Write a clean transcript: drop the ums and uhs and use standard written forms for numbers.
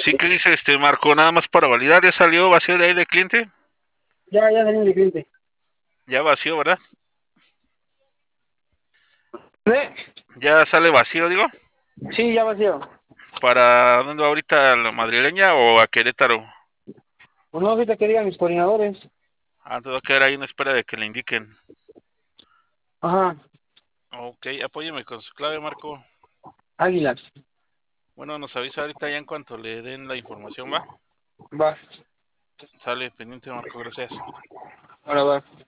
Sí, ¿qué dice Marco? Nada más para validar, ¿ya salió vacío de ahí de cliente? Ya salió mi cliente. Ya vacío, ¿verdad? ¿Sí? Ya sale vacío, digo. Sí, ya vacío. ¿Para dónde va ahorita, la madrileña o a Querétaro? Pues no, ahorita que digan mis coordinadores. Ah, te va a quedar ahí en espera de que le indiquen. Ajá, Ok, apóyeme con su clave, Marco. Águilas. Bueno, nos avisa ahorita ya en cuanto le den la información, ¿va? Va, Sale pendiente, Marco, gracias. ahora va.